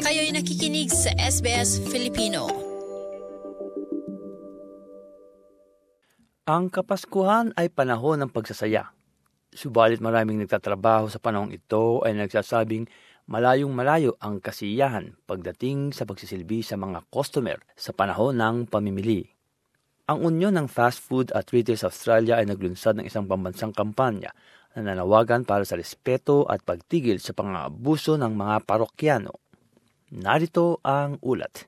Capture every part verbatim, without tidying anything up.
Kayo'y nakikinig sa S B S Filipino. Ang Kapaskuhan ay panahon ng pagsasaya. Subalit maraming nagtatrabaho sa panahong ito ay nagsasabing malayong malayo ang kasiyahan pagdating sa pagsisilbi sa mga customer sa panahon ng pamimili. Ang Unyon ng Fast Food at Retail sa Australia ay naglunsad ng isang pambansang kampanya na nanawagan para sa respeto at pagtigil sa pang-aabuso ng mga parokyano. Narito ang ulat.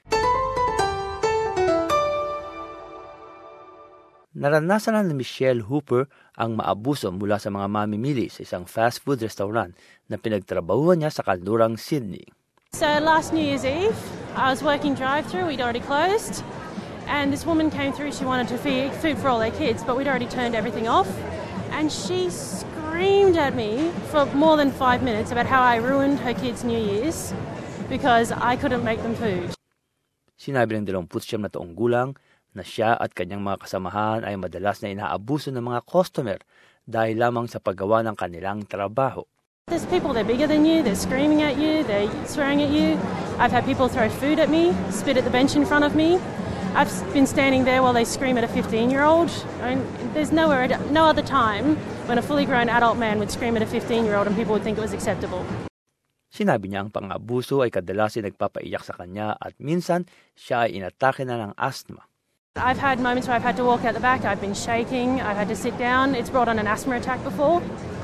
Naranasan na ni Michelle Hooper ang maabuso mula sa mga mamimili sa isang fast food restaurant na pinagtrabahuan niya sa kanlurang Sydney. So last New Year's Eve, I was working drive-through, we'd already closed, and this woman came through, she wanted to feed food for all their kids, but we'd already turned everything off, and she screamed at me for more than five minutes about how I ruined her kids' New Year's because I couldn't make them food. Sinabi ng dalawampu't siyam na taong gulang na siya at kanyang mga kasamahan ay madalas na inaabuso ng mga customer dahil lamang sa paggawa ng kanilang trabaho. There's people, they're bigger than you, they're screaming at you, they're swearing at you. I've had people throw food at me, spit at the bench in front of me. I've been standing there while they scream at a fifteen-year-old. I mean, there's nowhere, no other time when a fully grown adult man would scream at a fifteen-year-old and people would think it was acceptable. Sinabi niya ang pang-abuso ay kadalasan nagpapaiyak sa kanya at minsan siya ay inatake na ng asthma. I've had moments where I've had to walk out the back, I've been shaking, I've had to sit down. It's brought on an asthma attack before.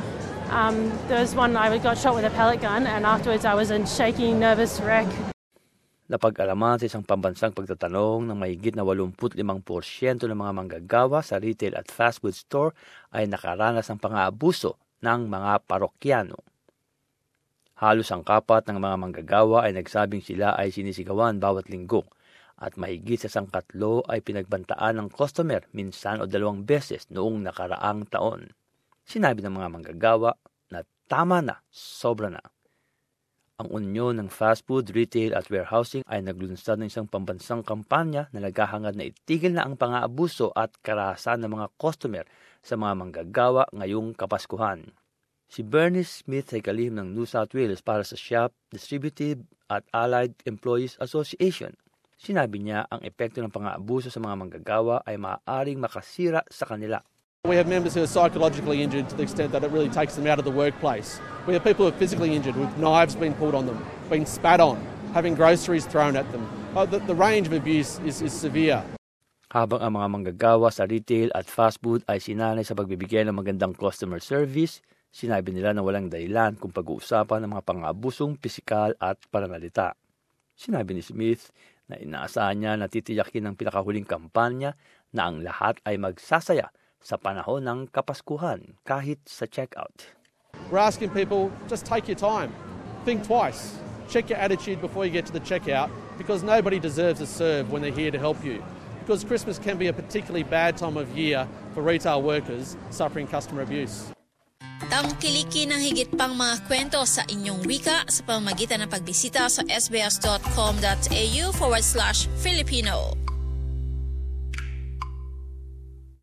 Um, there was one I got shot with a pellet gun and afterwards I was a shaky, nervous wreck. Napag-alaman sa isang pambansang pagtatanong ng mahigit na eighty-five percent ng mga manggagawa sa retail at fast food store ay nakaranas ng pang-aabuso ng mga parokyano. Halos ang kapat ng mga manggagawa ay nagsabing sila ay sinisigawan bawat linggo at mahigit sa sangkatlo ay pinagbantaan ng customer minsan o dalawang beses noong nakaraang taon. Sinabi ng mga manggagawa na tama na, sobra na. Ang Unyon ng Fast Food, Retail at Warehousing ay naglunsad ng isang pambansang kampanya na naghahangad na itigil na ang pang-aabuso at karahasan ng mga customer sa mga manggagawa ngayong Kapaskuhan. Si Bernice Smith ay kalihim ng New South Wales para sa Shop, Distributive at Allied Employees Association. Sinabi niya ang epekto ng pang-aabuso sa mga manggagawa ay maaaring makasira sa kanila. We have members who are psychologically injured to the extent that it really takes them out of the workplace. We have people who are physically injured with knives being pulled on them, being spat on, having groceries thrown at them. Oh, the, the range of abuse is, is severe. Habang ang mga manggagawa sa retail at fast food ay sinanay sa pagbibigay ng magandang customer service, sinabi nila na walang dahilan kung pag-uusapan ng mga pang-aabusong pisikal at pananalita. Sinabi ni Smith na inaasahan niya na titiyakin ng pinakahuling kampanya na ang lahat ay magsasaya sa panahon ng Kapaskuhan kahit sa checkout. We're asking people, just take your time. Think twice. Check your attitude before you get to the checkout because nobody deserves a serve when they're here to help you. Because Christmas can be a particularly bad time of year for retail workers suffering customer abuse. Tangkilikin ng higit pang mga kwento sa inyong wika sa pamamagitan ng pagbisita sa sbs.com.au forward slash Filipino.